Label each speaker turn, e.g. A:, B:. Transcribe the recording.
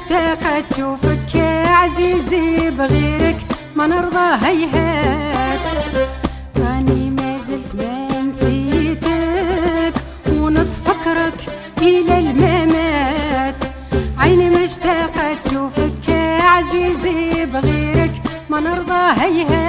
A: مشتاقة تشوفك يا عزيزي، بغيرك ما نرضى هيهات. راني ما زلت ما نسيتك ونتفكرك إلى الممات. عيني مشتاقة تشوفك يا عزيزي، بغيرك ما نرضى هيهات.